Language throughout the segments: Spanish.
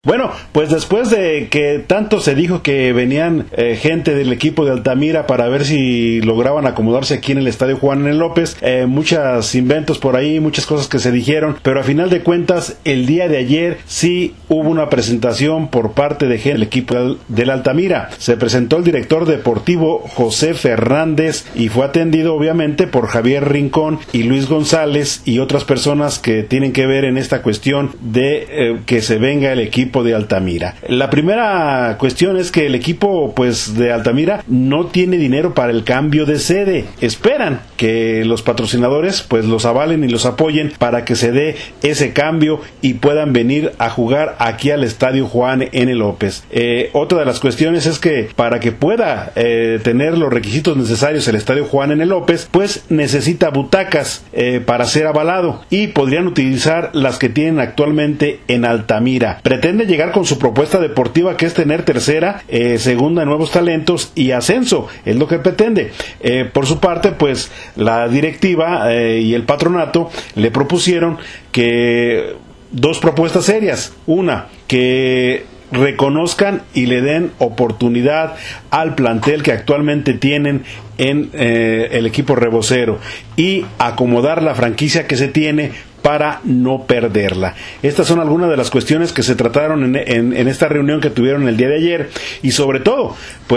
Bueno, pues después de que tanto se dijo que venían gente del equipo de Altamira para ver si lograban acomodarse aquí en el Estadio Juan N. López, muchos inventos por ahí, muchas cosas que se dijeron, pero a final de cuentas el día de ayer sí hubo una presentación por parte de gente del equipo del Altamira. Se presentó el director deportivo José Fernández y fue atendido obviamente por Javier Rincón y Luis González y otras personas que tienen que ver en esta cuestión de que se venga el equipo de Altamira. La primera cuestión es que el equipo de Altamira no tiene dinero para el cambio de sede. Esperan que los patrocinadores los avalen y los apoyen para que se dé ese cambio y puedan venir a jugar aquí al Estadio Juan N. López. Otra de las cuestiones es que para que pueda tener los requisitos necesarios el Estadio Juan N. López, necesita butacas para ser avalado y podrían utilizar las que tienen actualmente en Altamira. Pretende llegar con su propuesta deportiva, que es tener tercera, segunda, nuevos talentos y ascenso, es lo que pretende. Por su parte, la directiva y el patronato le propusieron que dos propuestas serias. Una, que reconozcan y le den oportunidad al plantel que actualmente tienen en el equipo rebocero y acomodar la franquicia que se tiene para no perderla. Estas son algunas de las cuestiones que se trataron en esta reunión que tuvieron el día de ayer y sobre todo,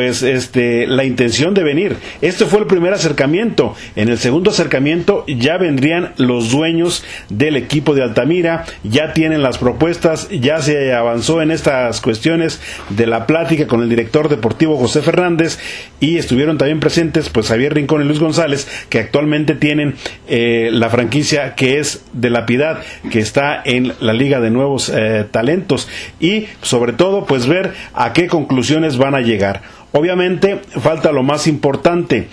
la intención de venir. Este fue el primer acercamiento. En el segundo acercamiento ya vendrían los dueños del equipo de Altamira, ya tienen las propuestas, ya se avanzó en estas cuestiones de la plática con el director deportivo José Fernández y estuvieron también presentes Javier Rincón y Luis González, que actualmente tienen la franquicia que es de La Piedad, que está en la Liga de Nuevos Talentos, y sobre todo ver a qué conclusiones van a llegar. Obviamente falta lo más importante,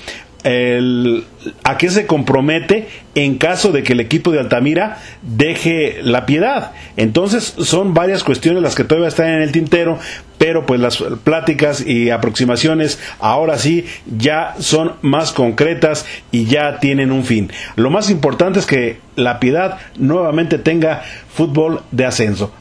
a qué se compromete en caso de que el equipo de Altamira deje La Piedad. Entonces son varias cuestiones las que todavía están en el tintero, pero las pláticas y aproximaciones ahora sí ya son más concretas y ya tienen un fin. Lo más importante es que La Piedad nuevamente tenga fútbol de ascenso.